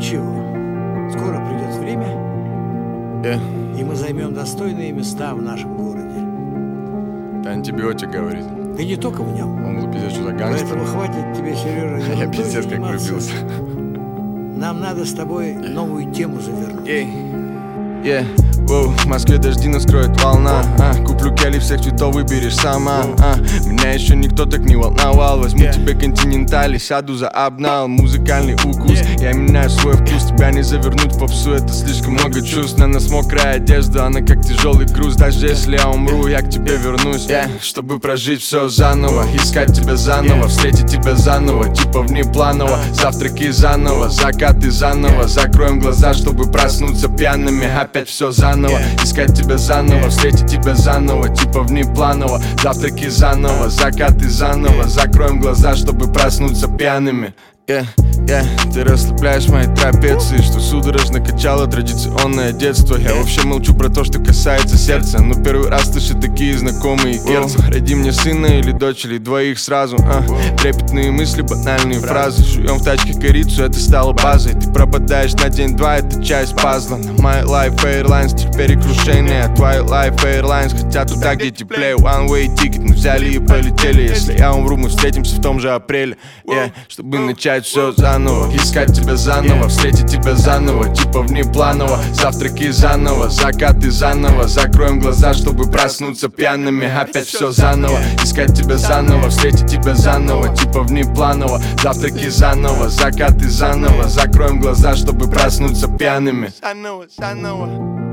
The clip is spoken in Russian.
Ничего, скоро придет время, и мы займем достойные места в нашем городе. Это антибиотик говорит. Ты не только в нем. Он был пиздец, что за гангстер. Поэтому хватит тебе, Сережа, Я пиздец как влюбился. Нам надо с тобой новую тему завернуть. В Москве дожди наскроет волна. Куплю кели всех цветов, выберешь сама. Меня еще никто так не волновал. Возьму тебе континенталь и сяду за обнал. Музыкальный укус, я меняю свой вкус. Тебя не завернуть в попсу, это слишком много чувств. На нас мокрая одежда, она как тяжелый груз. Даже если я умру, я к тебе вернусь, чтобы прожить все заново. Искать тебя заново, встретить тебя заново. Типа внепланово, завтраки заново, закаты заново. Закроем глаза, чтобы проснуться пьяными. Опять все заново, искать тебя заново, встретить тебя заново, типа внепланово. Завтраки заново, закаты заново. Закроем глаза, чтобы проснуться пьяными. Ты расслабляешь мои трапеции, что судорожно качало традиционное детство. Я вообще молчу про то, что касается сердца, но первый раз слышу такие знакомые герцы. Роди мне сына или дочь, или двоих сразу. Трепетные мысли, банальные фразы. Жуем в тачке корицу, это стало базой. Ты пропадаешь на день-два, это часть пазла. На My Life Airlines теперь крушение. Твой Life Airlines хотят туда, где теплее. One way ticket мы взяли и полетели. Если я умру, мы встретимся в том же апреле. Чтобы начать все заново, искать тебя заново, встретить тебя заново, типа внепланово. Завтраки заново, закаты заново. Закроем глаза, чтобы проснуться пьяными. Опять все заново, искать тебя заново, встретить тебя заново, типа внепланово. Завтраки заново, закаты заново. Закроем глаза, чтобы проснуться пьяными. Заново.